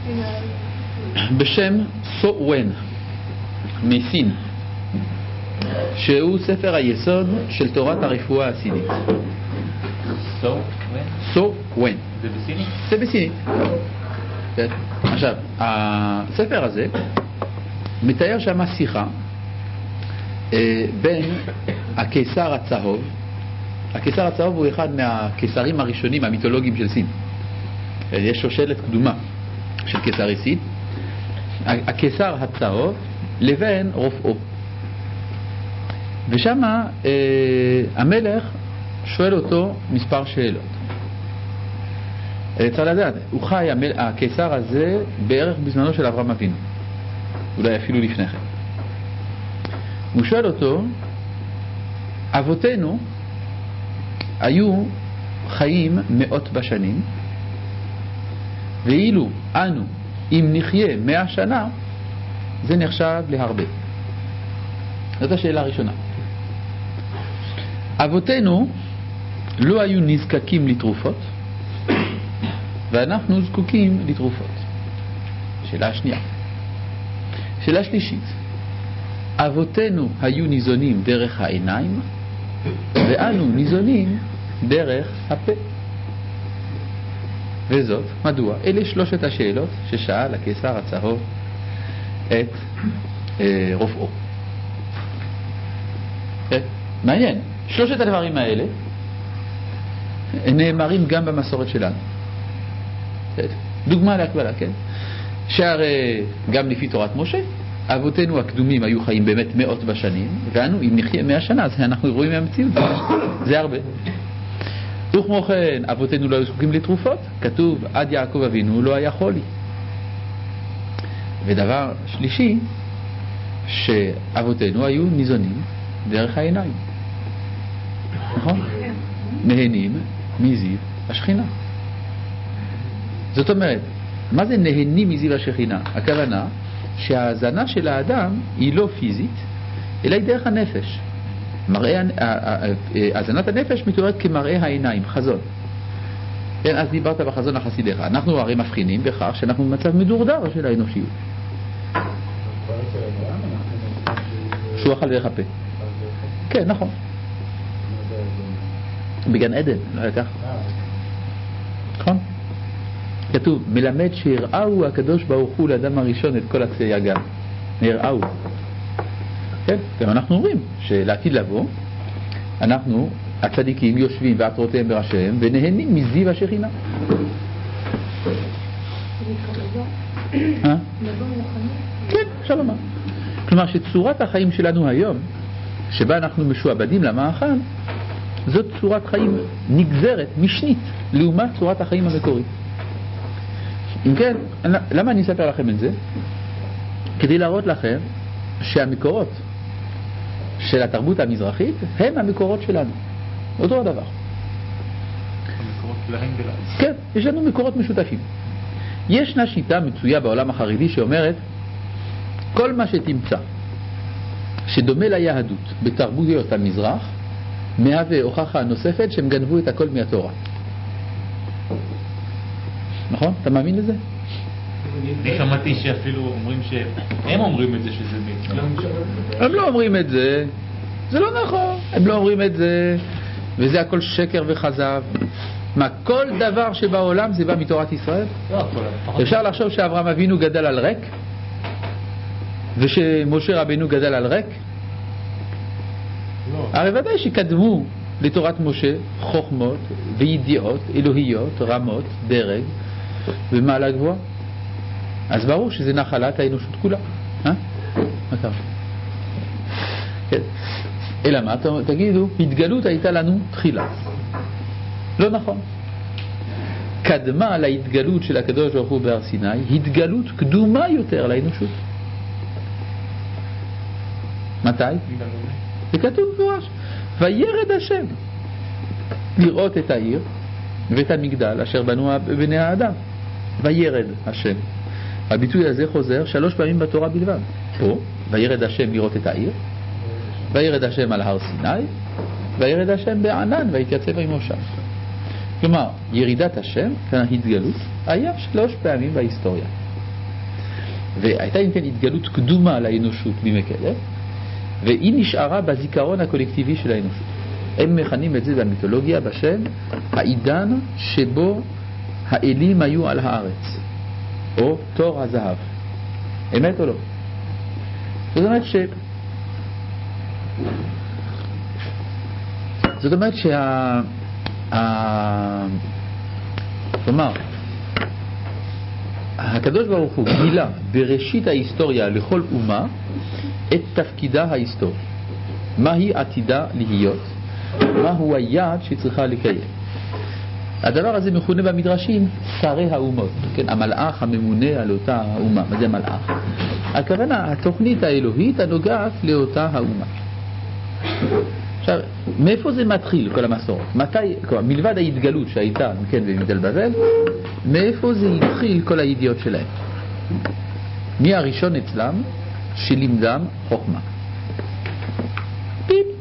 בשם סו-ון מסין, שהוא ספר היסוד של תורת הרפואה הסינית. סו-ון זה בסינית? זה בסינית. עכשיו, הספר הזה מתאר שם שיחה בין הקיסר הצהוב. הקיסר הצהוב הוא אחד מהקיסרים הראשונים המיתולוגיים של סין. יש שושלת קדומה של קיסרי סין. הקיסר הצהוב לבין רופאו. ושם המלך שואל אותו מספר שאלות. צריך לדעת, הוא חי, הקיסר הזה, בערך בזמנו של אברהם אבינו, אולי אפילו לפני כן. הוא שואל אותו, אבותינו היו חיים מאות בשנים, ואילו אנו, אם נחיה 100 שנה, זה נחשב להרבה. זאת השאלה הראשונה. אבותינו לא היו נזקקים לתרופות, ואנחנו זקוקים לתרופות. שאלה שנייה. שאלה שלישית. אבותינו היו ניזונים דרך העיניים, ואנו ניזונים דרך הפה. וזאת, מדוע? אלה שלושת השאלות ששאל הקיסר הצהוב את רופאו. מעניין. שלושת הדברים האלה נאמרים גם במסורת שלנו. דוגמה להקבלה, כן? שהרי גם לפי תורת משה, אבותינו הקדומים היו חיים באמת מאות בשנים, ואנו, אם נחיה 100 שנה, אז אנחנו רואים מהמציאות. זה הרבה. וכמו כן, אבותינו לא היו זקוקים לתרופות, כתוב, עד יעקב אבינו לא היה חולי. ודבר שלישי, שאבותינו היו ניזונים דרך העיניים. נכון? נהנים מזיו השכינה. זאת אומרת, מה זה נהנים מזיו השכינה? הכוונה שההזנה של האדם היא לא פיזית, אלא היא דרך הנפש. הזנת הנפש מתוארת כמראה העיניים, חזון. כן, אז דיברת בחזון החסידיך. אנחנו הרי מבחינים בכך שאנחנו במצב מדורדר של האנושיות. שהוא אכל דרך הפה. כן, נכון. בגן עדן, לא היה כך. נכון? כתוב, מלמד שהראו הקדוש ברוך הוא לאדם הראשון את כל עצי הגן. הראו. כן? גם אנחנו אומרים שלעתיד לבוא, אנחנו, הצדיקים, יושבים ועטרותיהם בראשיהם ונהנים מזיו השכינה. כן, אפשר לומר. כלומר שצורת החיים שלנו היום, שבה אנחנו משועבדים למאכל, זאת צורת חיים נגזרת, משנית, לעומת צורת החיים המקורית. אם כן, למה אני אספר לכם את זה? כדי להראות לכם שהמקורות של התרבות המזרחית הם המקורות שלנו. אותו הדבר. המקורות שלהם ולנו. כן, יש לנו מקורות משותפים. ישנה שיטה מצויה בעולם החרדי שאומרת, כל מה שתמצא שדומה ליהדות בתרבויות המזרח, מהווה הוכחה נוספת שהם גנבו את הכל מהתורה. נכון? אתה מאמין לזה? אני שמעתי שאפילו אומרים שהם אומרים את זה שזה מצווה. הם לא אומרים את זה. זה לא נכון. הם לא אומרים את זה. וזה הכל שקר וחזב. מה, כל דבר שבעולם זה בא מתורת ישראל? אפשר לחשוב שאברהם אבינו גדל על ריק? ושמשה רבנו גדל על ריק? הרי ודאי שקדמו לתורת משה חוכמות וידיעות אלוהיות, רמות, דרג ומעלה גבוהה. אז ברור שזה נחלת האנושות כולה. מה קרה? כן. אלא מה? תגידו, התגלות הייתה לנו תחילה. לא נכון. קדמה להתגלות של הקדוש ברוך הוא בהר סיני, התגלות קדומה יותר לאנושות. מתי? זה כתוב מפורש. וירד השם לראות את העיר ואת המגדל אשר בנו בני האדם. וירד השם. הביטוי הזה חוזר 3 פעמים בתורה בלבד. פה, וירד השם לראות את העיר, וירד השם על הר סיני, וירד השם בענן והתייצב עמו שם. כלומר, ירידת השם, כאן התגלות, היה 3 פעמים בהיסטוריה. והייתה אם כן התגלות קדומה לאנושות בימי קדם, והיא נשארה בזיכרון הקולקטיבי של האנושות. הם מכנים את זה במיתולוגיה בשם העידן שבו האלים היו על הארץ, או תור הזהב. אמת או לא? זאת אומרת כלומר, הקדוש ברוך הוא גילה בראשית ההיסטוריה לכל אומה את תפקידה ההיסטורי. מהי עתידה להיות, מהו היעד שצריכה לקיים. הדבר הזה מכונה במדרשים שרי האומות, כן? המלאך הממונה על אותה האומה. מה זה מלאך? הכוונה, התוכנית האלוהית הנוגעת לאותה האומה. עכשיו, מאיפה זה מתחיל כל המסורת? מלבד ההתגלות שהייתה, כן, במגדל בבל, מאיפה זה התחיל כל הידיעות שלהם? מי הראשון אצלם שלימדם חוכמה? פיפ.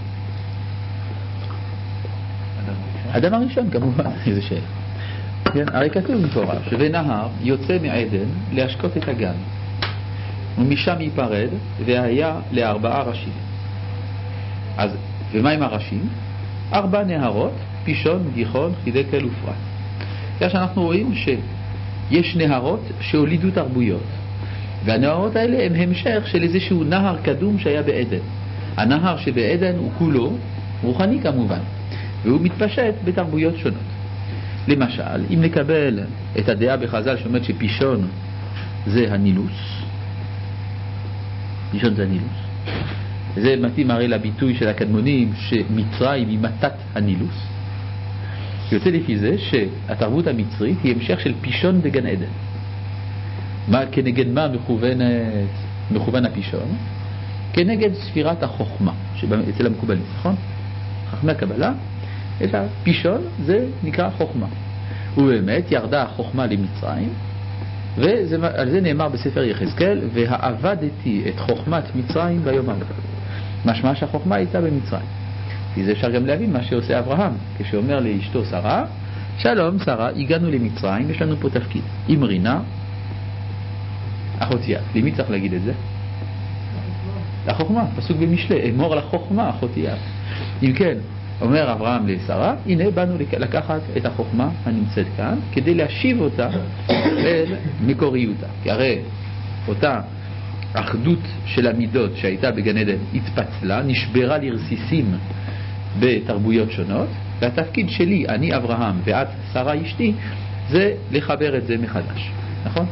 אדם הראשון כמובן, איזה שאלה. כן, הרי כתוב מפורש, ונהר יוצא מעדן להשקות את הגן, ומשם ייפרד והיה לארבעה ראשים. אז, ומה עם הראשים? 4 נהרות, פישון, גיחון, חידקל ופרת. כך שאנחנו רואים שיש נהרות שהולידו תרבויות, והנהרות האלה הם המשך של איזשהו נהר קדום שהיה בעדן. הנהר שבעדן הוא כולו רוחני כמובן, והוא מתפשט בתרבויות שונות. למשל, אם נקבל את הדעה בחז"ל שאומרת שפישון זה הנילוס, פישון זה הנילוס, זה מתאים הרי לביטוי של הקדמונים שמצרים היא מתת הנילוס. יוצא לפי זה שהתרבות המצרית היא המשך של פישון בגן עדן. כנגד מה מכוון הפישון? כנגד ספירת החוכמה אצל המקובלים, נכון? חכמי הקבלה, את הפישון זה נקרא חוכמה. ובאמת ירדה החוכמה למצרים, ועל זה נאמר בספר יחזקאל, והעבדתי את חוכמת מצרים ביום ההוא. משמע שהחוכמה הייתה במצרים. כי זה אפשר גם להבין מה שעושה אברהם, כשאומר לאשתו שרה, שלום שרה, הגענו למצרים, יש לנו פה תפקיד. אמרינה, אחותיה. למי צריך להגיד את זה? לחוכמה, פסוק במשלי, אמור לחוכמה, אחותיה. אם כן, אומר אברהם לשרה, הנה באנו לקחת את החוכמה הנמצאת כאן, כדי להשיב אותה אל מקוריותה. כי הרי אותה האחדות של המידות שהייתה בגן עדן התפצלה, נשברה לרסיסים בתרבויות שונות, והתפקיד שלי, אני אברהם ואת שרה אשתי, זה לחבר את זה מחדש. נכון?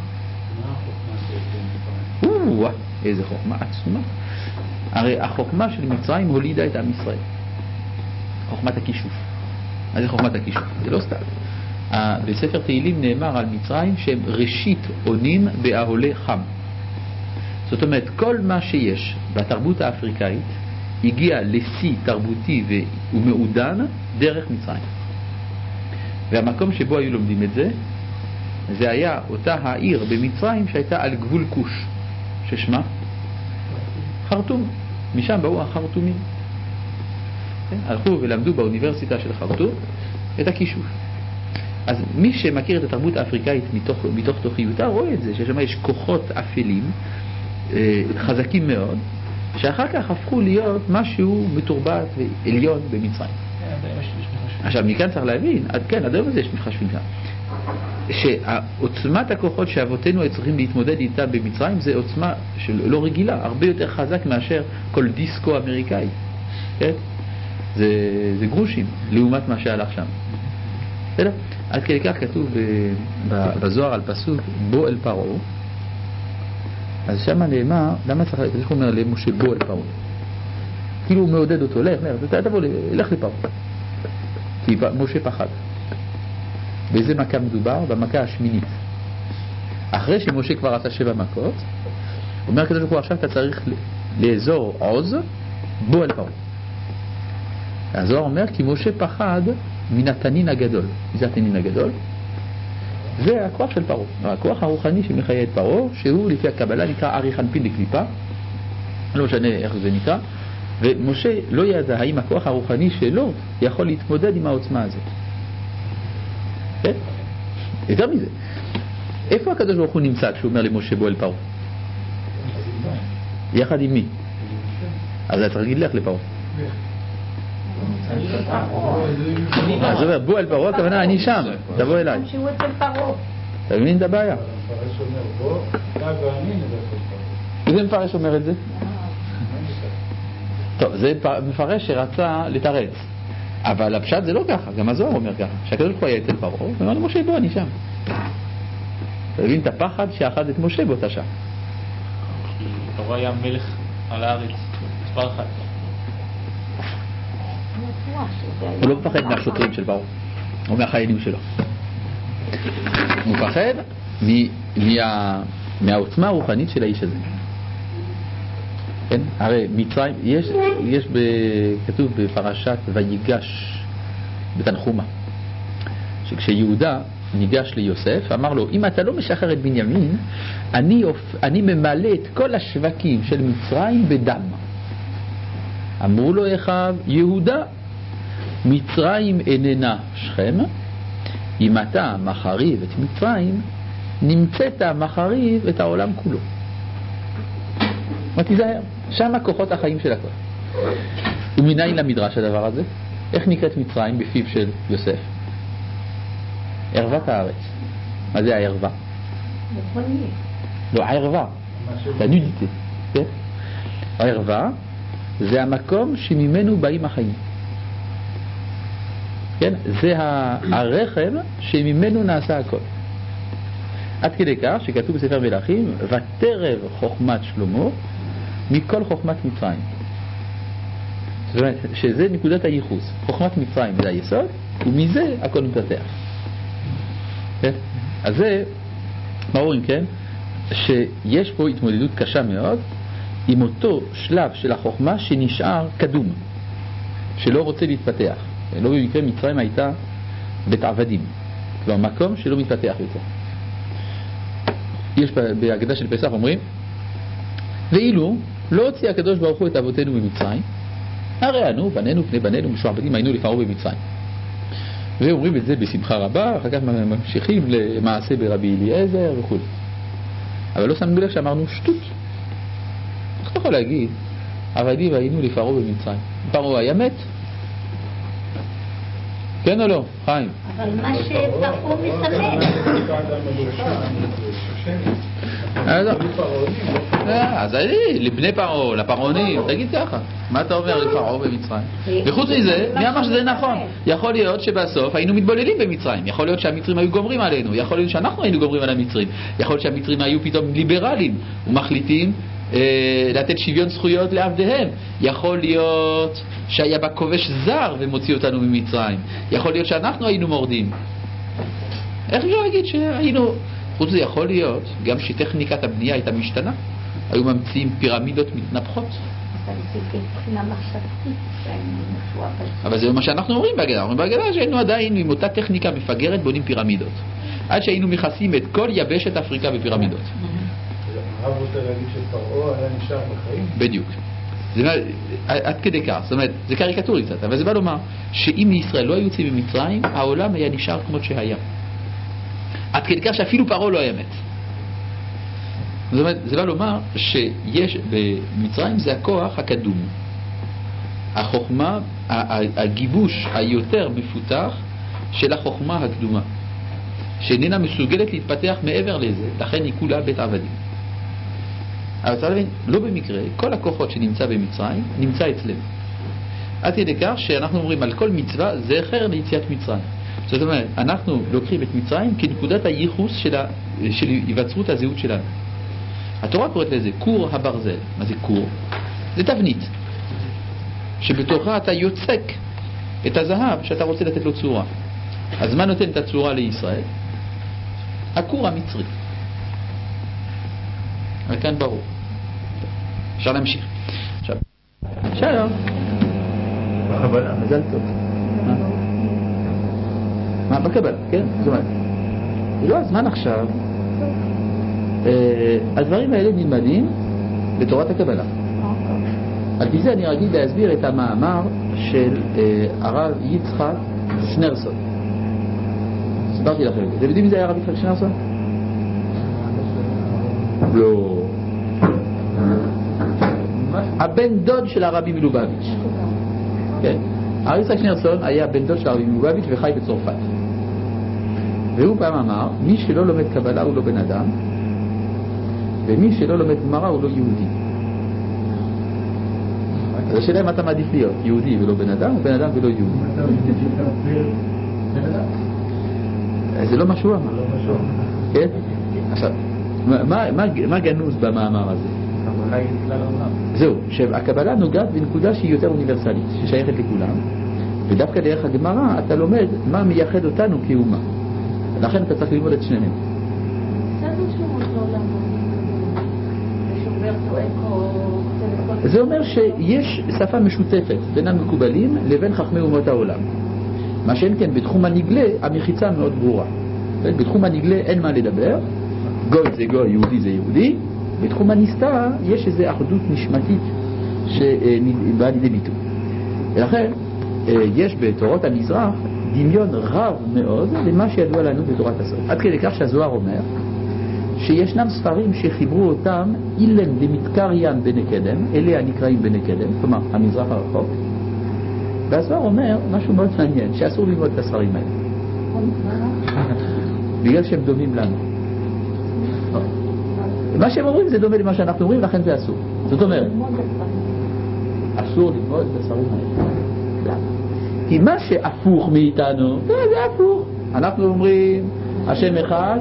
מה החוכמה? איזה חוכמה עצומה. הרי החוכמה של מצרים הולידה את עם ישראל. חוכמת הכישוף. מה זה חוכמת הכישוף? זה לא סתם. בספר תהילים נאמר על מצרים שהם ראשית עונים באהולי חם. זאת אומרת, כל מה שיש בתרבות האפריקאית הגיע לשיא תרבותי ומעודן דרך מצרים. והמקום שבו היו לומדים את זה, זה היה אותה העיר במצרים שהייתה על גבול כוש, ששמה חרטום. משם באו החרטומים. הלכו ולמדו באוניברסיטה של חרטום את הכישוף. אז מי שמכיר את התרבות האפריקאית מתוך תוכיותה רואה את זה, ששם יש כוחות אפלים חזקים מאוד, שאחר כך הפכו להיות משהו מתורבת ועליון במצרים. עכשיו מכאן צריך להבין, כן, עד היום הזה יש מתחשבים כאן, שעוצמת הכוחות שאבותינו צריכים להתמודד איתה במצרים זה עוצמה לא רגילה, הרבה יותר חזק מאשר כל דיסקו אמריקאי. כן? זה גרושים לעומת מה שהלך שם. בסדר? עד כדי כך כתוב בזוהר על פסוק בוא אל פרעה. אז שם נאמר, למה צריך, איך הוא אומר למשה בוא אל פרעה? כאילו הוא מעודד אותו, לך לפרעה. כי משה פחד. באיזה מכה מדובר? במכה השמינית. אחרי שמשה כבר עשה 7 מכות, הוא אומר כזה שהוא עכשיו אתה צריך לאזור עוז, בוא אל פרעה. הזוהר אומר כי משה פחד מן התנין הגדול. מי זה התנין הגדול? זה הכוח של פרעה, הכוח הרוחני שמחיה את פרעה, שהוא לפי הקבלה נקרא ארי חנפין לקליפה, לא משנה איך זה נקרא, ומשה לא ידע האם הכוח הרוחני שלו יכול להתמודד עם העוצמה הזאת. כן? יותר מזה, איפה הקדוש ברוך הוא נמצא כשהוא אומר למשה בוא אל פרעה? יחד עם מי? אז אתה צריך להגיד לך לפרעה. אז הוא אומר בוא אל פרעה, הכוונה אני שם, תבוא אליי. אתה מבין את הבעיה? זה מפרש אומר את זה? טוב, זה מפרש שרצה לתרץ, אבל הפשט זה לא ככה, גם הזוהר אומר ככה, שהקדוש ברוך הוא היה אצל פרעה ואמר למשה בוא אני שם. אתה מבין את הפחד שאחד את משה באותה שעה? פרעה היה מלך על הארץ מספר אחת. הוא לא מפחד מהשוטרים של פרעה או מהחיילים שלו, הוא מפחד מהעוצמה הרוחנית של האיש הזה. כן? הרי מצרים, יש כתוב בפרשת ויגש בתנחומה, שכשיהודה ניגש ליוסף אמר לו אם אתה לא משחרר את בנימין אני ממלא את כל השווקים של מצרים בדם. אמרו לו אחיו יהודה מצרים איננה שכם, אם אתה מחריב את מצרים נמצאת מחריב את העולם כולו. מה תיזהר? שם כוחות החיים של הכל. ומניין למדרש הדבר הזה? איך נקראת מצרים בפיו של יוסף? ערוות הארץ. מה זה הערווה? לא, הערווה זה הנודיטה. הערווה זה המקום שממנו באים החיים. כן? זה הרחם שממנו נעשה הכל. עד כדי כך שכתוב בספר מלכים ותרב חוכמת שלמה מכל חוכמת מצרים. זאת אומרת שזה נקודת הייחוס. חוכמת מצרים זה היסוד ומזה הכל מתפתח. כן? אז זה מה רואים, כן? שיש פה התמודדות קשה מאוד עם אותו שלב של החוכמה שנשאר קדום, שלא רוצה להתפתח. לא במקרה מצרים הייתה בית עבדים, כלומר מקום שלא מתפתח יותר. יש בהגדה של פסח אומרים ואילו לא הוציא הקדוש ברוך הוא את אבותינו במצרים הרי אנו בנינו פני בנינו משועבדים היינו לפרעה במצרים. ואומרים את זה בשמחה רבה, אחר כך ממשיכים למעשה ברבי אליעזר וכו'. אבל לא שמנו לב שאמרנו שטות. איך אתה יכול להגיד עבדים היינו לפרעה במצרים? פרעה היה מת? כן או לא, חיים? אבל מה שפרעה מסמן אז לבני פרעה, לפרעונים, תגיד ככה, מה אתה אומר לפרעה במצרים? וחוץ מזה, מי אמר שזה נכון? יכול להיות שבסוף היינו מתבוללים במצרים, יכול להיות שהמצרים היו גומרים עלינו, יכול להיות שאנחנו היינו גומרים על המצרים, יכול להיות שהמצרים היו פתאום ליברליים ומחליטים לתת שוויון זכויות לעבדיהם, יכול להיות שהיה בה כובש זר ומוציא אותנו ממצרים, יכול להיות שאנחנו היינו מורדים. איך אפשר להגיד שהיינו? חוץ זה יכול להיות גם שטכניקת הבנייה הייתה משתנה, היו ממציאים פירמידות מתנפחות. אבל זה מבחינה מחשבתית אבל זה מה שאנחנו אומרים בהגדה, אומרים בהגדה שהיינו עדיין עם אותה טכניקה מפגרת בונים פירמידות עד שהיינו מכסים את כל יבשת אפריקה בפירמידות. הרב רוצה להגיד שפרעה היה נשאר בחיים? בדיוק. עד כדי כך, זאת אומרת, זה קריקטורי קצת, אבל זה בא לומר שאם ישראל לא היו יוצאים ממצרים, העולם היה נשאר כמו שהיה. עד כדי כך שאפילו פרעה לא היה מת. זאת אומרת, זה בא לומר שיש במצרים זה הכוח הקדום. החוכמה, הגיבוש היותר מפותח של החוכמה הקדומה, שאיננה מסוגלת להתפתח מעבר לזה, לכן היא כולה בית עבדים. אבל צריך להבין, לא במקרה, כל הכוחות שנמצא במצרים נמצא אצלנו. עד כדי כך שאנחנו אומרים על כל מצווה זכר ליציאת מצרים. זאת אומרת, אנחנו לוקחים את מצרים כנקודת הייחוס של היווצרות הזהות שלנו. התורה קוראת לזה קור הברזל. מה זה קור? זה תבנית שבתוכה אתה יוצק את הזהב שאתה רוצה לתת לו צורה. אז מה נותן את הצורה לישראל? הקור המצרי. וכאן ברור. אפשר להמשיך. עכשיו, שלום. בקבלה. מזל טוב. מה? בקבלה, כן? זאת אומרת, זה לא הזמן עכשיו. הדברים האלה נלמדים בתורת הקבלה. על פי זה אני רגיל להסביר את המאמר של הרב יצחק שנרסון. הסברתי לכם. אתם יודעים מי זה היה הרב יצחק שנרסון? לא. הבן דוד של הרבי מלובביץ'. כן. הרב יצחק שניאורסון היה בן דוד של הרבי מלובביץ' וחי בצרפת. והוא פעם אמר, מי שלא לומד קבלה הוא לא בן אדם, ומי שלא לומד גמרא הוא לא יהודי. אז השאלה אם אתה מעדיף להיות יהודי ולא בן אדם, או בן אדם ולא יהודי. זה לא מה שהוא אמר. כן? עכשיו, מה גנוז במאמר הזה? הקבלה היא כלל העולם. זהו, שהקבלה נוגעת בנקודה שהיא יותר אוניברסלית, ששייכת לכולם, ודווקא דרך הגמרא אתה לומד מה מייחד אותנו כאומה. לכן אתה צריך ללמוד את שניהם. זה אומר שיש שפה משותפת בין המקובלים לבין חכמי אומות העולם. מה שאין כן, בתחום הנגלה המחיצה מאוד ברורה. בתחום הנגלה אין מה לדבר, גוי זה גוי, יהודי זה יהודי. בתחום הנסתר יש איזו אחדות נשמתית שבאה לידי ביטוי. ולכן יש בתורות המזרח דמיון רב מאוד למה שידוע לנו בתורת הסוד. עד כדי כך שהזוהר אומר שישנם ספרים שחיברו אותם אילן דמתקריין בני קדם, אלה הנקראים בני קדם, כלומר המזרח הרחוק. והזוהר אומר משהו מאוד מעניין, שאסור ללמוד את הספרים האלה בגלל שהם דומים לנו. מה שהם אומרים זה דומה למה שאנחנו אומרים, לכן זה אסור. זאת אומרת, אסור ללמוד את הספרים האלה. למה? כי מה שהפוך מאיתנו זה הפוך. אנחנו אומרים השם אחד,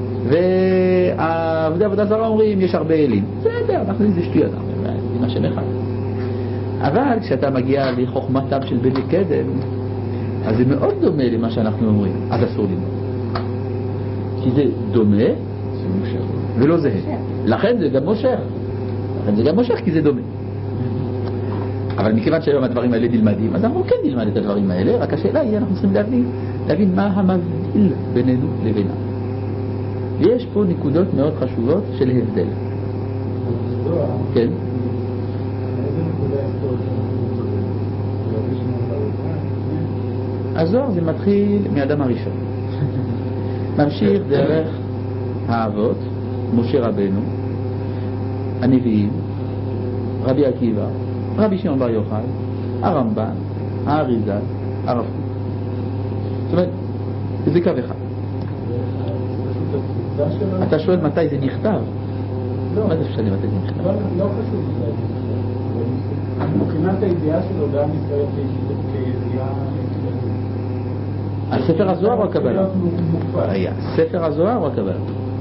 ועבודה זרה אומרים יש הרבה אלים. בסדר, אנחנו אומרים זה שטויות, עם השם אחד. אבל כשאתה מגיע לחוכמתם של בני קדם, אז זה מאוד דומה למה שאנחנו אומרים, אז אסור ללמוד. כי זה דומה ולא זהה. לכן זה גם מושך. כי זה דומה. אבל מכיוון שהיום הדברים האלה נלמדים, אז אנחנו כן נלמד את הדברים האלה, רק השאלה היא, אנחנו צריכים להבין מה המבדיל בינינו לבינם. יש פה נקודות מאוד חשובות של הבדל. כן? איזה נקודה היסטורית הזוהר זה מתחיל מאדם הראשון. ממשיך דרך האבות, משה רבנו, הנביאים, רבי עקיבא, רבי שמעון בר יוחאי, הרמב"ן, האריז"ל, הרב קוק. זאת אומרת, זה קו אחד. אתה שואל מתי זה נכתב? מה זה משנה מתי זה נכתב? לא חשוב מתי זה נכתב. מבחינת הידיעה שלו גם ישראל כידיעה... הספר הזוהר או הקבלה? ספר הזוהר או הקבלה?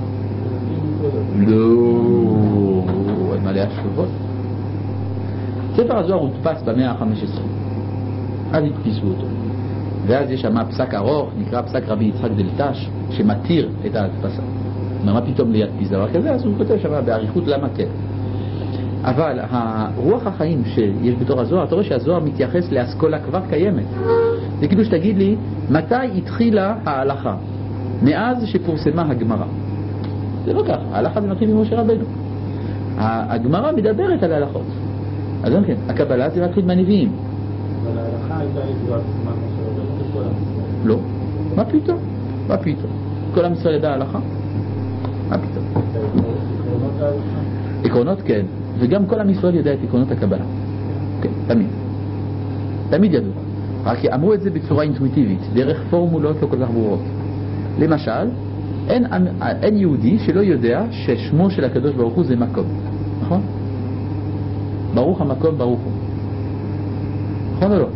לא, אין מלא השלובות. ספר הזוהר הודפס במאה ה-15, אז הדפיסו אותו, ואז יש שם פסק ארוך נקרא פסק רבי יצחק דלתש שמתיר את ההדפסה. מה פתאום להדפיס דבר כזה? אז הוא כותב שם בעריכות למה כן. אבל הרוח החיים שיש בתור הזוהר, אתה רואה שהזוהר מתייחס לאסכולה כבר קיימת. זה כאילו שתגיד לי מתי התחילה ההלכה, מאז שפורסמה הגמרא. זה לא כך, ההלכה זה מתחיל ממשה רבנו. הגמרא מדברת על ההלכות. אז כן, הקבלה זה מתחיל מהנביאים. אבל ההלכה הייתה ידועה בזמן משה רבנו בכל עם ישראל. לא, מה פתאום? כל עם ישראל ידע ההלכה? מה פתאום? עקרונות ההלכה? עקרונות כן, וגם כל עם ישראל ידע את עקרונות הקבלה. כן, תמיד ידעו. רק אמרו את זה בצורה אינטואיטיבית, דרך פורמולות לא כל כך ברורות. למשל, אין יהודי שלא יודע ששמו של הקדוש ברוך הוא זה מקום. נכון? ברוך המקום ברוך הוא. נכון או לא?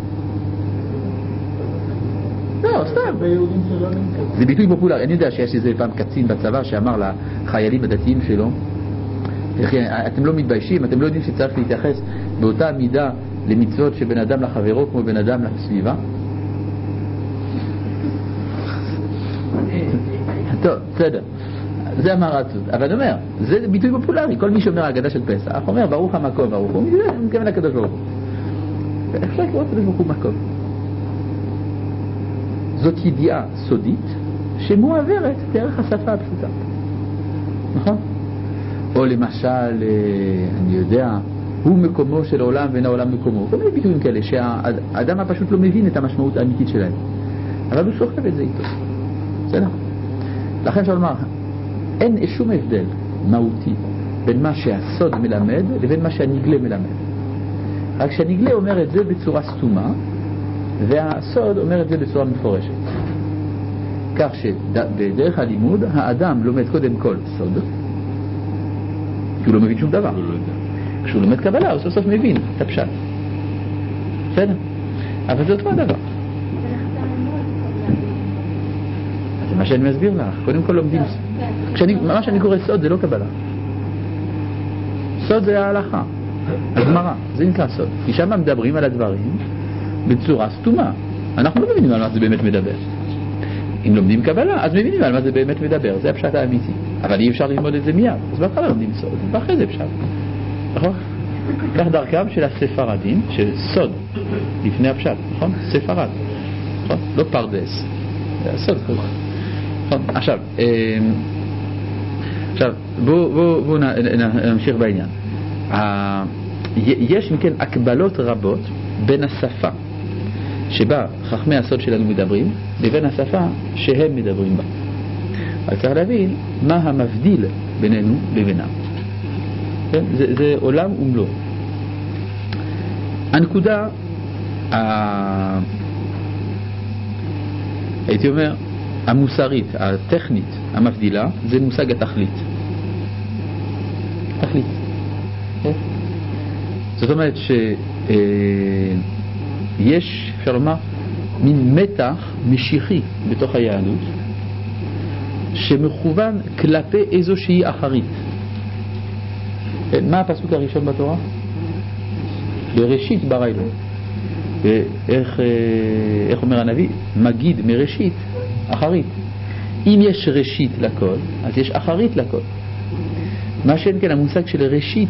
לא, סתם. ביהודים שלא נמצאים. זה ביטוי פופולרי. אני יודע שיש איזה פעם קצין בצבא שאמר לחיילים הדתיים שלו, אתם לא מתביישים, אתם לא יודעים שצריך להתייחס באותה מידה למצוות שבן אדם לחברו כמו בן אדם לסביבה? טוב, בסדר. זה המרצות. אבל אני אומר, זה ביטוי פופולרי. כל מי שאומר ההגדה של פסח אומר ברוך המקום ברוך הוא, מתכוון לקדוש ברוך הוא. ואיך לקרוא הקדוש ברוך הוא מקום? זאת ידיעה סודית שמועברת דרך השפה הפשוטה. נכון? או למשל, אני יודע, הוא מקומו של העולם ואין העולם מקומו. כל מיני ביטויים כאלה שהאדם הפשוט לא מבין את המשמעות האמיתית שלהם. אבל הוא סוחב את זה איתו. בסדר? לכן אפשר לומר, אין שום הבדל מהותי בין מה שהסוד מלמד לבין מה שהנגלה מלמד. רק שהנגלה אומר את זה בצורה סתומה, והסוד אומר את זה בצורה מפורשת. כך שבדרך הלימוד האדם לומד קודם כל סוד, כי הוא לא מבין שום דבר. כשהוא לומד קבלה הוא סוף סוף מבין את הפשט. בסדר? אבל זה אותו הדבר. זה מה שאני מסביר לך. קודם כל לומדים. מה שאני קורא סוד זה לא קבלה. סוד זה ההלכה, הגמרא, זה נקרא סוד. כי שם מדברים על הדברים בצורה סתומה. אנחנו לא מבינים על מה זה באמת מדבר. אם לומדים קבלה, אז מבינים על מה זה באמת מדבר. זה הפשט האמיתי. אבל אי אפשר ללמוד את זה מיד. אז בהתחלה לומדים סוד, ואחרי זה פשט. נכון? כך דרכם של הספרדים, של סוד, לפני הפשט, נכון? ספרד. נכון? לא פרדס. זה הסוד. נכון? עכשיו, בואו נמשיך בעניין. יש מכן הקבלות רבות בין השפה שבה חכמי הסוד שלנו מדברים לבין השפה שהם מדברים בה. אבל צריך להבין מה המבדיל בינינו לבינם. זה עולם ומלואו. הנקודה הייתי אומר המוסרית, הטכנית, המבדילה, זה מושג התכלית. תכלית. זאת אומרת שיש, אפשר לומר, מין מתח משיחי בתוך היהדות שמכוון כלפי איזושהי אחרית. מה הפסוק הראשון בתורה? בראשית ברא אלוהים. ואיך אומר הנביא? מגיד מראשית אחרית. אם יש ראשית לכל, אז יש אחרית לכל. מה שאין כן המושג של ראשית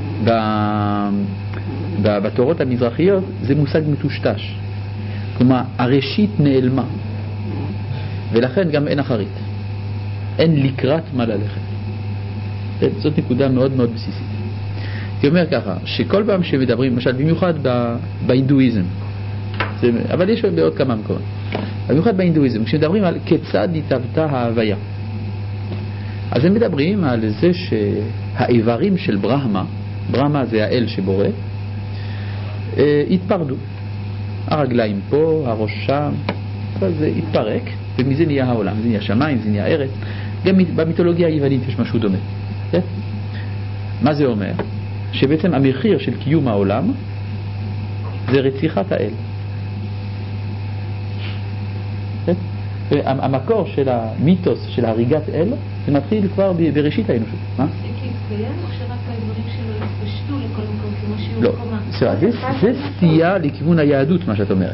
בתורות המזרחיות זה מושג מטושטש. כלומר, הראשית נעלמה. ולכן גם אין אחרית. אין לקראת מה ללכת. זאת נקודה מאוד מאוד בסיסית. אני אומר ככה, שכל פעם שמדברים, למשל במיוחד בהינדואיזם, אבל יש בעוד כמה מקומות, במיוחד בהינדואיזם, כשמדברים על כיצד התהוותה ההוויה, אז הם מדברים על זה שהאיברים של ברהמה זה האל שבורא, התפרדו. הרגליים פה, הראש שם, זה התפרק, ומזה נהיה העולם, זה נהיה שמיים, זה נהיה ארץ. גם במיתולוגיה היוונית יש משהו דומה. מה זה אומר? שבעצם המחיר של קיום העולם זה רציחת האל. המקור של המיתוס של הריגת אל זה מתחיל כבר בראשית האנושות. מה? זה להתקיים או שרק הדברים שלו התפשטו לכל מקום כמו שיהיו לא, מקומה? זה סטייה לכיוון היהדות מה שאת אומרת.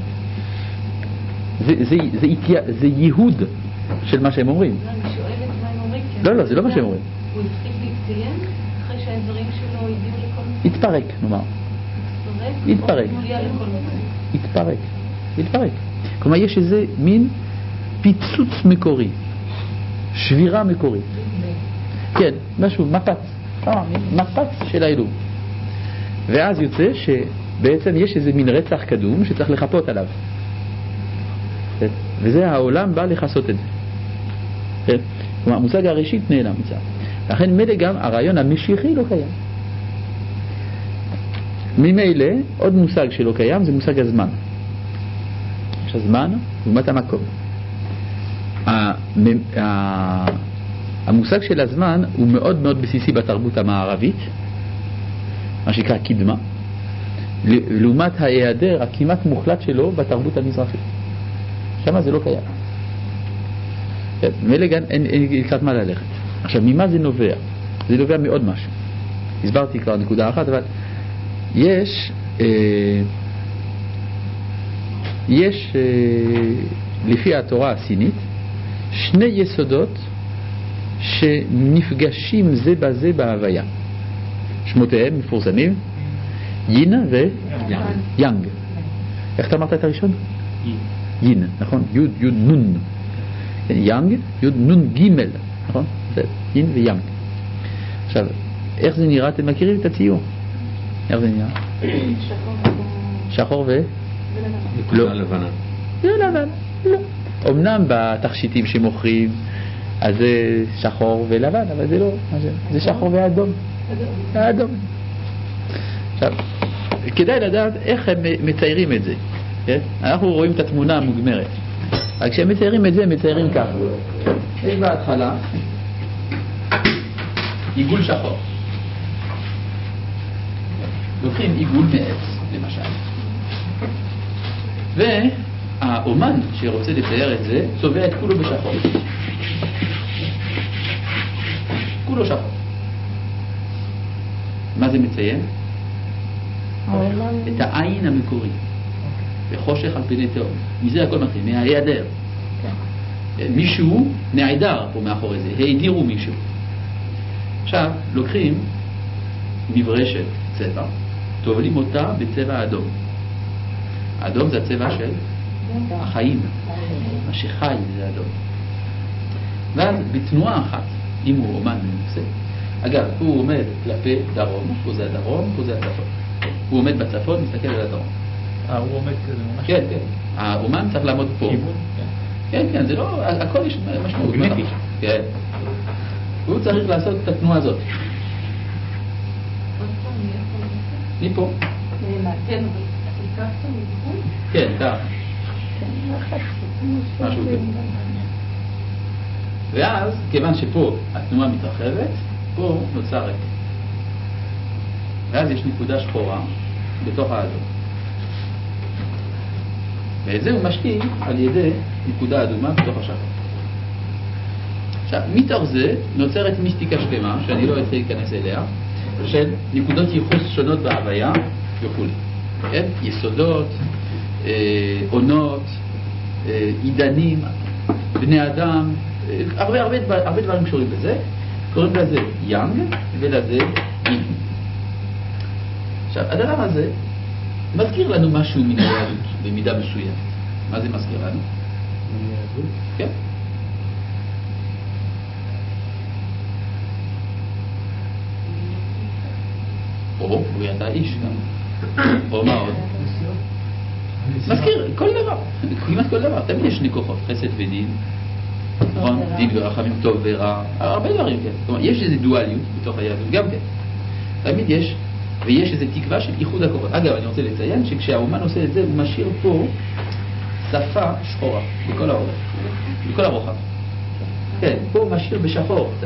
זה ייהוד של מה שהם אומרים. לא, אני שואלת מה הם אומרים. לא, זה לא מה שהם אומרים. הוא התחיל להתקיים אחרי שהדברים שלו הגיעו לכל מקום? התפרק, נאמר. התפרק. או הגיע לכל מקום? התפרק. כלומר יש איזה מין פיצוץ מקורי, שבירה מקורית. כן, משהו, מפץ של האלוהים. ואז יוצא שבעצם יש איזה מין רצח קדום שצריך לחפות עליו. וזה העולם בא לחסות את זה. כלומר, המושג הראשית נעלם מצד. לכן מלא גם הרעיון המשיחי לא קיים. ממילא עוד מושג שלא קיים זה מושג הזמן. יש הזמן לעומת המקום. המושג של הזמן הוא מאוד מאוד בסיסי בתרבות המערבית, מה שנקרא קדמה, לעומת ההיעדר הכמעט מוחלט שלו בתרבות המזרחית. שמה זה לא קיים. מילא גם אין לקראת מה ללכת. עכשיו, ממה זה נובע? זה נובע מאוד משהו. הסברתי כבר נקודה אחת, אבל יש לפי התורה הסינית שני יסודות שנפגשים זה בזה בהוויה. שמותיהם מפורסמים יין ויאנג. איך אתה אמרת את הראשון? יין, נכון? יוד נון. יאנג, יוד נון גימל, נכון? יין ויאנג. עכשיו, איך זה נראה? אתם מכירים את הציור? איך זה נראה? שחור ו? לא. לבנה. לא לבן, לא. אמנם בתכשיטים שמוכרים אז זה שחור ולבן, אבל זה לא, זה שחור ואדום. האדום. עכשיו, כדאי לדעת איך הם מציירים את זה. כן? אנחנו רואים את התמונה המוגמרת. אבל כשהם מציירים את זה, הם מציירים ככה. יש בהתחלה עיגול שחור. לוקחים עיגול מעץ, למשל. והאומן שרוצה לצייר את זה, צובע את כולו בשחור. כולו שחור. מה זה מציין? את העין המקורי. בחושך על פני תהום. מזה הכל מתחיל, מההיעדר. מישהו נעדר פה מאחורי זה, העדירו מישהו. עכשיו, לוקחים מברשת צבע, טובלים אותה בצבע אדום. האדום זה הצבע של החיים, מה שחי זה אדום. ואז בתנועה אחת, אם הוא אומן מנוסה, אגב, הוא עומד כלפי דרום, פה זה הדרום, פה זה הצפון. הוא עומד בצפון, מסתכל על הדרום. הוא עומד כזה ממש... כן, כן. האומן צריך לעמוד פה. כיוון? כן, כן, זה לא... הכל יש משמעות. כן. הוא צריך לעשות את התנועה הזאת. מפה. כן, אבל תיקחת מגבול? כן, כך. משהו כזה. ואז, כיוון שפה התנועה מתרחבת, פה נוצר ריק. ואז יש נקודה שחורה בתוך האדום. ואת זה הוא משקיע על ידי נקודה אדומה בתוך השחור. עכשיו, מתוך זה נוצרת מיסטיקה שלמה, שאני לא אתחיל להיכנס אליה, של נקודות ייחוס שונות בהוויה וכו'. כן? יסודות, עונות, עידנים, בני אדם, הרבה דברים קשורים בזה. קוראים לזה יאנג ולזה יין. עכשיו, הדבר הזה מזכיר לנו משהו מן היהדות, במידה מסוימת. מה זה מזכיר לנו? מיהדות? כן. או בריאת האיש גם. או מה עוד? מזכיר כל דבר, כמעט כל דבר. תמיד יש שני כוחות, חסד ודין. נכון? דין ורחמים, טוב ורע. הרבה דברים, כן. כלומר, יש איזו דואליות בתוך היהדות, גם כן. תמיד יש. ויש איזו תקווה של איחוד הכוחות. אגב, אני רוצה לציין שכשהאומן עושה את זה, הוא משאיר פה שפה שחורה, בכל האורך, בכל הרוחב. כן, פה הוא משאיר בשחור קצת.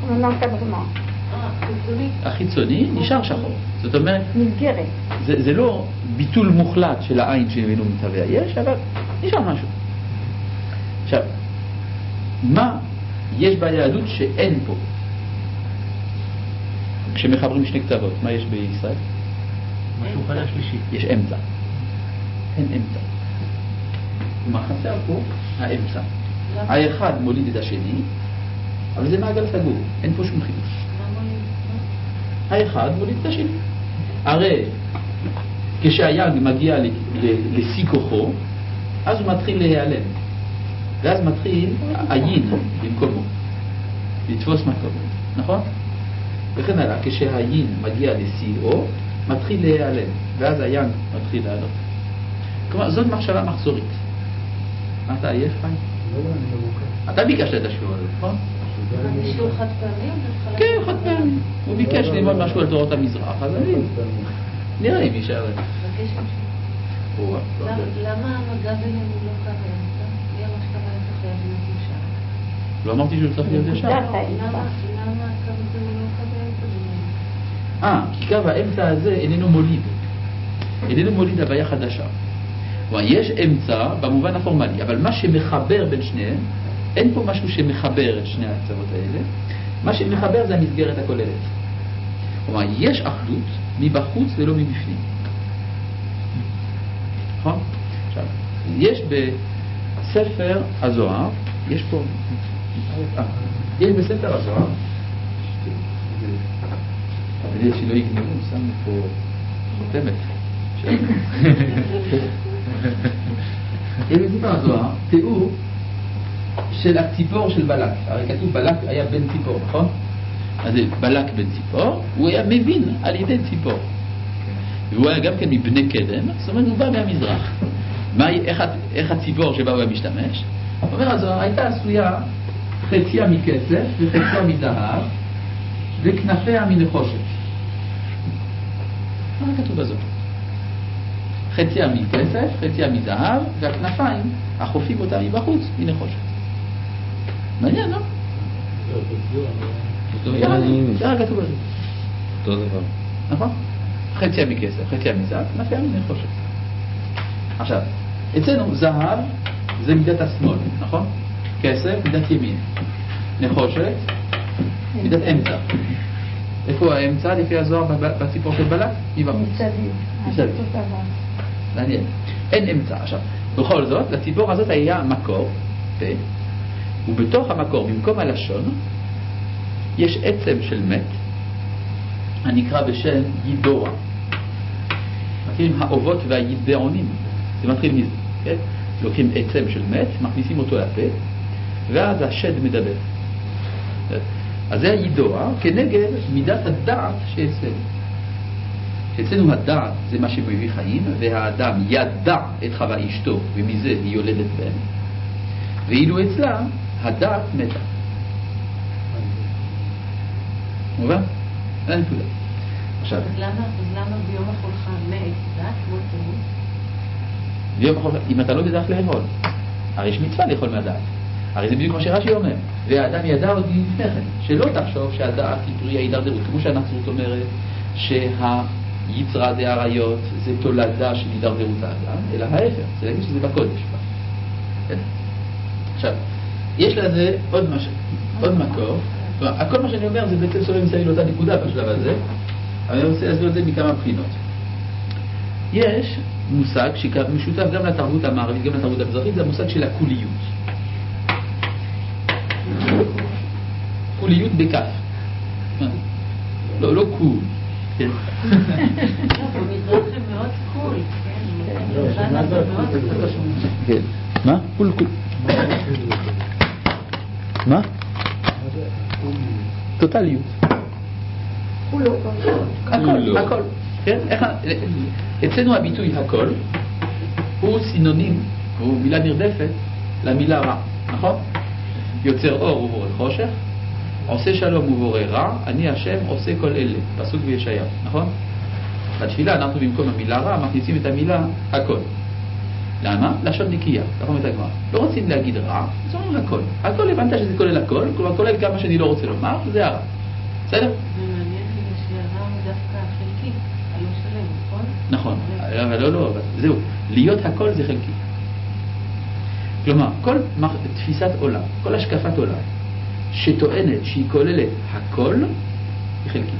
החיצוני נשאר שחור. זאת אומרת, זה לא ביטול מוחלט של העין שממנו מתהווה. יש, אבל נשאר משהו. עכשיו, מה יש ביהדות שאין פה? כשמחברים שני קצוות, מה יש בישראל? משהו חדש שלישי. יש אמצע. אין אמצע. מה חסר פה? האמצע. האחד מוליד את השני, אבל זה מעגל סגור, אין פה שום חידוש. האחד מוליד את השני. הרי כשהיאנג מגיע לשיא כוחו, אז הוא מתחיל להיעלם. ואז מתחיל היין במקומו, לתפוס מקום. נכון? וכן הלאה, כשהיין מגיע לשיאו, מתחיל להיעלם, ואז היאנג מתחיל לעלות. כלומר, זאת מחשבה מחזורית. מה אתה עייף, חיים? לא, אני לא מוכר. אתה ביקשת את השיעור הזה, נכון? זה שיעור חד פעמי? כן, חד פעמי. הוא ביקש ללמוד משהו על תורות המזרח, אז אני... נראה אם יישאר. למה המגע ביניהם הוא לא קו האמצע? מי אמר שקו האמצע חייב להיות ישר? לא אמרתי שהוא צריך להיות ישר. למה הקו הזה הוא לא קו האמצע? כי קו האמצע הזה איננו מוליד. איננו מוליד הוויה חדשה. כלומר, יש אמצע במובן הפורמלי, אבל מה שמחבר בין שניהם, אין פה משהו שמחבר את שני הקצוות האלה. מה שמחבר זה המסגרת הכוללת. כלומר, יש אחדות מבחוץ ולא מבפנים. נכון? עכשיו, יש בספר הזוהר, יש פה... יש בספר הזוהר, אבל שלא יגנבו, שמנו פה חותמת. יש בספר הזוהר תיאור של הציפור של בלק. הרי כתוב בלק היה בן ציפור, נכון? אז בלק בן ציפור, הוא היה מבין על ידי ציפור. והוא היה גם כן מבני קדם, זאת אומרת הוא בא מהמזרח. איך הציפור שבה הוא היה משתמש? אומר הזוהר, הייתה עשויה חציה מכסף וחציה מזהב, וכנפיה מנחושת. מה כתוב בזאת? חציה מכסף, חציה מזהב, והכנפיים, החופים אותה מבחוץ, מנחושת. מעניין, לא? זה רק כתוב בזה. אותו דבר. נכון? חציה מכסף, חציה מזהב, כנפיה מנחושת. עכשיו, אצלנו זהב זה מידת השמאל, נכון? כסף, מידת ימין. נחושת, מידת אמצע. איפה האמצע לפי הזוהר בציפור של בלק? מסביב. מעניין. אין אמצע. עכשיו, בכל זאת, לציפור הזאת היה מקור, פה, ובתוך המקור, במקום הלשון, יש עצם של מת, הנקרא בשם יידוע. מכירים האובות והיידעונים. זה מתחיל מזה, כן? לוקחים עצם של מת, מכניסים אותו לפה, ואז השד מדבר. אז זה הידוע כנגד מידת הדעת שאצלנו. אצלנו הדעת זה מה שמביא חיים, והאדם ידע את חווה אשתו, ומזה היא יולדת בן. ואילו אצלה הדעת מתה. מובן? זה נקודה. עכשיו. אז למה ביום החולחה מת דעת לא תמות? ביום החולחה, אם אתה לא תדעת לאכול, הרי יש מצווה לאכול מהדעת. הרי זה בדיוק מה שרש"י אומר. והאדם ידע עוד לפני כן, שלא תחשוב שהדעת היא פרי ההידרדרות. כמו שהנצרות אומרת שהיצרה דאריות זה תולדה של הידרדרות האדם, אלא ההפך, זה להגיד שזה בקודש. עכשיו, יש לזה עוד מקור. כל מה שאני אומר זה בעצם סובב מסביב לאותה נקודה בשלב הזה, אבל אני רוצה להסביר את זה מכמה בחינות. יש מושג שמשותף גם לתרבות המערבית, גם לתרבות המזרחית, זה המושג של הקוליות. קוליות בכף. לא קול. כן. במזרח הם מאוד קול, כן. מה? קול. מה? טוטליות. הכל. כן? אצלנו הביטוי הכל הוא סינונים, הוא מילה נרדפת למילה רע, נכון? יוצר אור ובורא חושך, עושה שלום ובורא רע, אני השם עושה כל אלה, פסוק בישעיהו, נכון? בתפילה אנחנו במקום המילה רע מכניסים את המילה הכל. למה? לשון נקייה, ככה אומרת הגמרא. לא רוצים להגיד רע, אז אומרים הכל. הכל הבנת שזה כולל הכל, כלומר כולל כמה שאני לא רוצה לומר, זה הרע. בסדר? זה מעניין כדי שהרע הוא דווקא חלקי, הלא שלם, נכון? נכון, אבל לא, זהו. להיות הכל זה חלקי. כלומר, כל תפיסת עולם, כל השקפת עולם, שטוענת שהיא כוללת הכל, היא חלקית.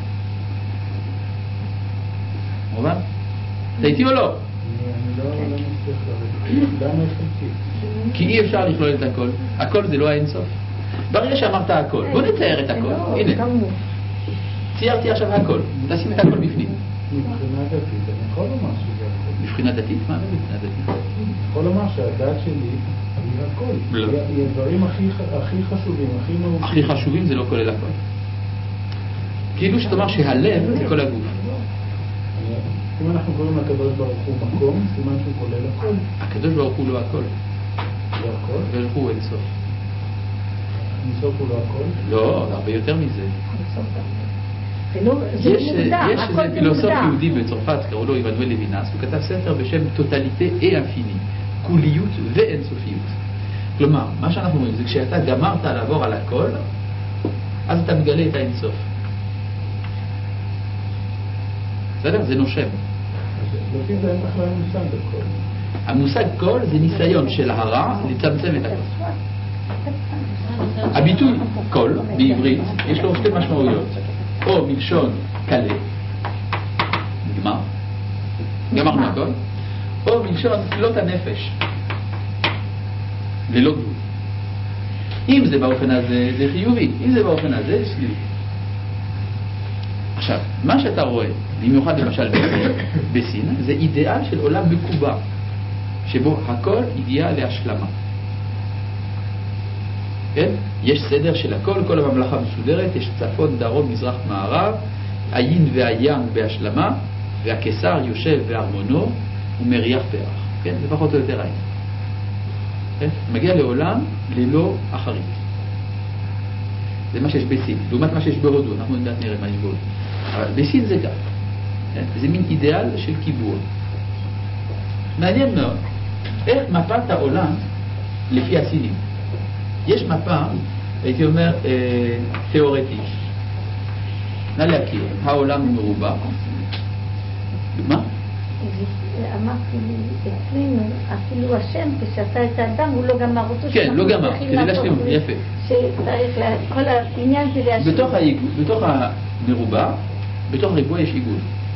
מובן? אתה איתי או לא? אני לא מצליח למה היא חלקית? כי אי אפשר לכלול את הכל. הכל זה לא האינסוף. ברגע שאמרת הכל, בוא נצייר את הכל. הנה, ציירתי עכשיו הכל. תשים את הכל בפנים. מבחינה דתית, אני יכול לומר שזה הכל. מבחינה דתית? מה זה מבחינה דתית? אני יכול לומר שהדת שלי היא הכל. לא. היא הדברים הכי חשובים, הכי מהותיים. הכי חשובים זה לא כולל הכל. כאילו שתאמר שהלב זה כל הגוף. אם אנחנו קוראים לקדוש ברוך הוא מקום, סימן שהוא כולל הכל. הקדוש ברוך הוא לא הכל. לא הכל? הקדוש ברוך הוא אינסוף. אינסוף הוא לא הכל? לא, הרבה יותר מזה. זה יש מוגדר, איזה הכל זה פילוסוף מוגדר. יהודי בצרפת, קראו לו עמנואל לוינס, הוא כתב ספר בשם טוטליטה אינפיני, כוליות ואינסופיות. כלומר, מה שאנחנו אומרים זה כשאתה גמרת לעבור על הכל, אז אתה מגלה את האינסוף. בסדר? זה נושם. לפי זה אין בכלל מושג הכל. המושג כל זה ניסיון של הרע לצמצם את הכל. הביטוי כל בעברית יש לו שתי משמעויות, או מלשון קלה, נגמר, גמרנו הכל, או מלשון כלות הנפש, ללא גבול. אם זה באופן הזה זה חיובי, אם זה באופן הזה זה שלילי. עכשיו, מה שאתה רואה, במיוחד למשל בסין, זה אידיאל של עולם מקובע, שבו הכל הגיע להשלמה. כן? יש סדר של הכל, כל הממלכה מסודרת, יש צפון, דרום, מזרח, מערב, היין והיאנג בהשלמה, והקיסר יושב בארמונו ומריח פרח. כן? זה פחות או יותר העניין. כן? מגיע לעולם ללא אחרית. זה מה שיש בסין, לעומת מה שיש בהודו, אנחנו נדעת נראה מה יש בהודו. אבל בסין זה גם, זה מין אידיאל של קיבוע. מעניין מאוד, איך מפת העולם לפי הסינים. יש מפה, הייתי אומר, תיאורטית. נא להכיר, העולם הוא מרובע. מה? אמרתי, אצלנו, אפילו השם, כשעשה את האדם, הוא לא גמר אותו. כן, לא גמר, כדי להשלים, יפה. שצריך, כל העניין זה להשלים. בתוך המרובע, בתוך הריבוע יש עיגול.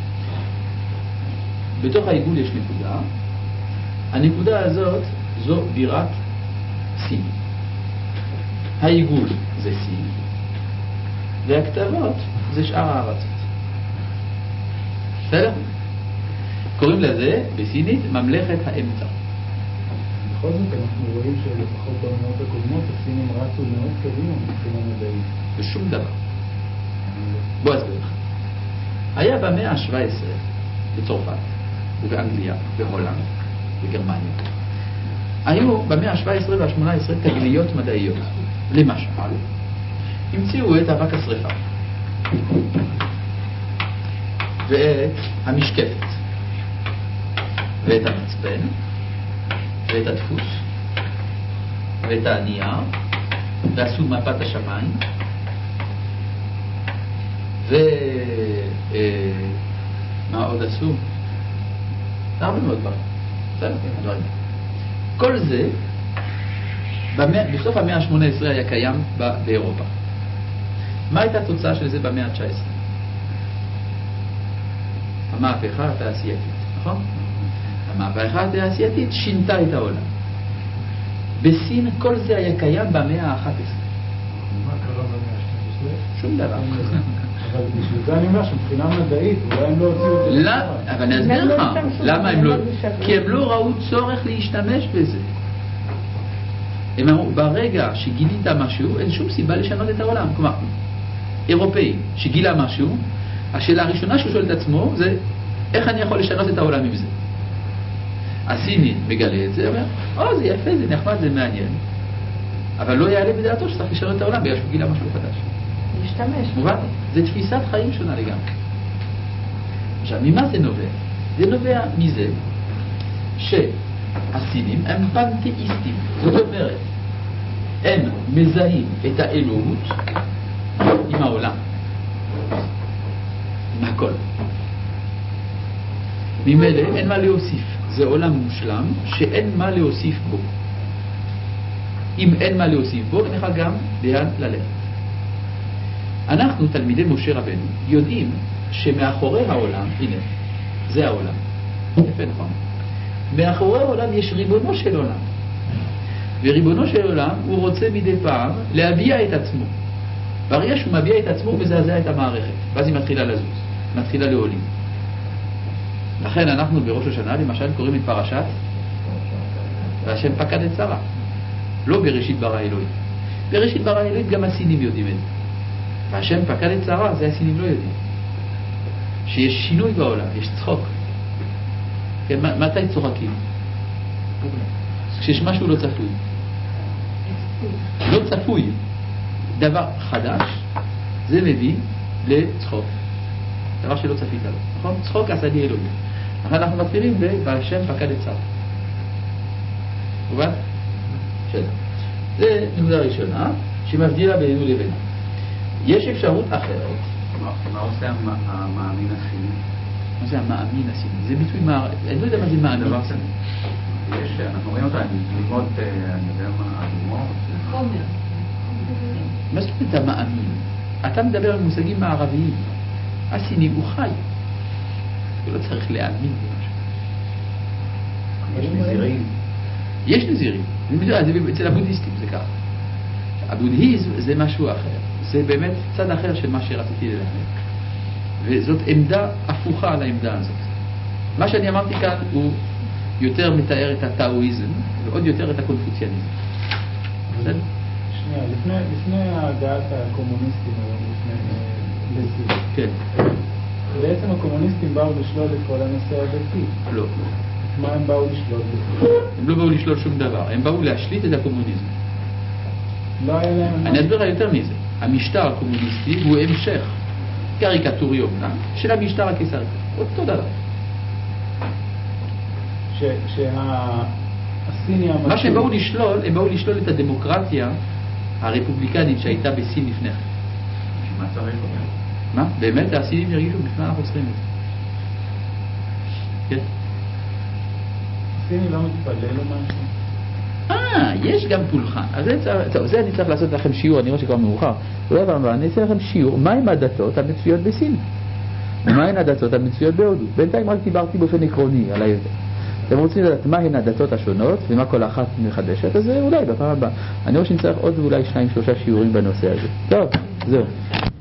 בתוך העיגול יש נקודה. הנקודה הזאת זו בירת סין. העיגול זה סין, והכתבות זה שאר הארצות. בסדר? קוראים לזה בסינית ממלכת האמצע. בכל זאת אנחנו רואים שלפחות בעונות הקודמות הסינים רצו מאוד קדימה מבחינה מדעית. בשום דבר. בוא אסביר לך. היה במאה ה-17 בצרפת ובאנגליה, בהולנד, בגרמניה. היו במאה ה-17 וה-18 תגליות מדעיות. למשל, המציאו את אבק השרפה ואת המשקפת ואת המצפן ואת הדפוס ואת הנייר, ועשו מפת השמיים מה עוד עשו? הרבה מאוד דברים. כל זה בסוף המאה ה-18 היה קיים באירופה. מה הייתה התוצאה של זה במאה ה-19? המהפכה התעשייתית, נכון? המהפכה התעשייתית שינתה את העולם. בסין כל זה היה קיים במאה ה-11. מה קרה במאה ה-12? שום דבר. אבל בשביל זה אני אומר שמבחינה מדעית אולי הם לא הוציאו את זה. לא, אבל אני אסביר לך למה הם לא, כי הם לא ראו צורך להשתמש בזה. הם אמרו, ברגע שגילית משהו, אין שום סיבה לשנות את העולם. כלומר, אירופאי שגילה משהו, השאלה הראשונה שהוא שואל את עצמו זה, איך אני יכול לשנות את העולם עם זה? הסיני מגלה את זה, אומר, זה יפה, זה נחמד, זה מעניין. אבל לא יעלה בדעתו שצריך לשנות את העולם בגלל שהוא גילה משהו חדש. להשתמש. מובן? זה תפיסת חיים שונה לגמרי. עכשיו, ממה זה נובע? זה נובע מזה שהסינים הם פנתאיסטים. זאת אומרת, הם מזהים את האלוהות עם העולם. עם הכל. ממילא אין מה להוסיף. זה עולם מושלם שאין מה להוסיף בו. אם אין מה להוסיף בו, אין לך גם לאן ללכת. אנחנו, תלמידי משה רבנו, יודעים שמאחורי העולם, הנה, זה העולם. יפה, נכון? מאחורי העולם יש ריבונו של עולם. וריבונו של עולם, הוא רוצה מדי פעם להביע את עצמו. ברגע שהוא מביע את עצמו, הוא מזעזע את המערכת. ואז היא מתחילה לזוז, מתחילה לעולים. לכן אנחנו בראש השנה, למשל, קוראים את פרשת והשם פקד את שרה. לא בראשית ברא אלוהים. בראשית ברא אלוהים גם הסינים יודעים את זה. והשם פקד את שרה, זה הסינים לא יודעים. שיש שינוי בעולם, יש צחוק. כן, מתי צוחקים? כשיש משהו לא צפוי. לא צפוי. דבר חדש, זה מביא לצחוק. דבר שלא צפית לו. נכון? צחוק עשה לי אלוהים. לכן אנחנו מתחילים והשם פקד את שרה. מובן? בסדר. זה נקודה ראשונה שמבדילה בינינו לבינה. יש אפשרות אחרת. מה עושה המאמין הסיני? מה זה המאמין הסיני? זה ביטוי אני לא יודע מה זה מאמין. אנחנו רואים אותה, ללמוד, אני יודע מה, הדומות. חומר. מה זאת אומרת המאמין? אתה מדבר על מושגים מערביים. הסיני הוא חי. הוא לא צריך להאמין במשהו. יש נזירים. יש נזירים. אצל הבודהיסטים זה ככה. הבודהיזם זה משהו אחר. זה באמת צד אחר של מה שרציתי ללמד. וזאת עמדה הפוכה על העמדה הזאת. מה שאני אמרתי כאן הוא יותר מתאר את הטאואיזם ועוד יותר את הקונפוציאניזם. בסדר? שנייה, לפני הגעת הקומוניסטים לסין. כן. בעצם הקומוניסטים באו לשלול את כל הנושא הדתי. לא. מה הם באו לשלול בסין? הם לא באו לשלול שום דבר. הם באו להשליט את הקומוניזם. לא היה להם... אני אסביר לך יותר מזה. המשטר הקומוניסטי הוא המשך קריקטורי אומנם של המשטר הקיסרי. אותו דבר. מה שהם באו לשלול, הם באו לשלול את הדמוקרטיה הרפובליקנית שהייתה בסין לפני כן. מה צריך אותה? מה? באמת הסינים ירגישו בפני אנחנו צריכים את זה. כן? הסיני לא מתפלל או משהו? יש גם פולחן. אז זה אני צריך לעשות לכם שיעור, אני רואה שכבר מאוחר. אני אעשה לכם שיעור, מהן הדתות המצויות בסין? ומהן הדתות המצויות בהודו? בינתיים רק דיברתי באופן עקרוני על ההבדל. אתם רוצים לדעת מהן הדתות השונות ומה כל אחת מחדשת, אז אולי בפעם הבאה. אני רואה שנצטרך עוד אולי 2-3 שיעורים בנושא הזה. טוב, זהו.